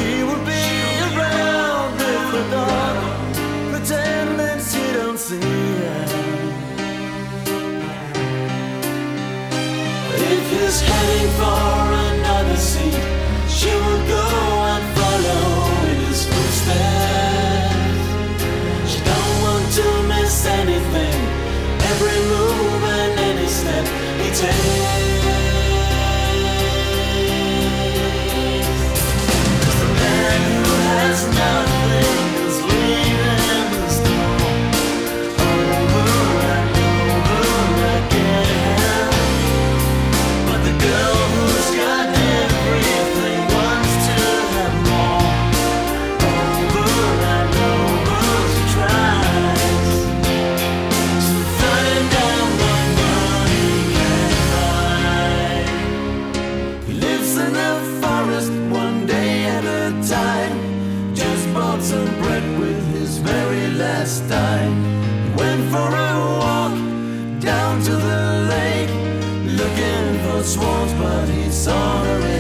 She will be around with the dog, pretending she don't see it. If he's heading for another seat, she will go and follow in his footsteps. She don't want to miss anything, every move and any step he takes. Some bread with his very last dime. He went for a walk down to the lake, looking for swans, but he saw her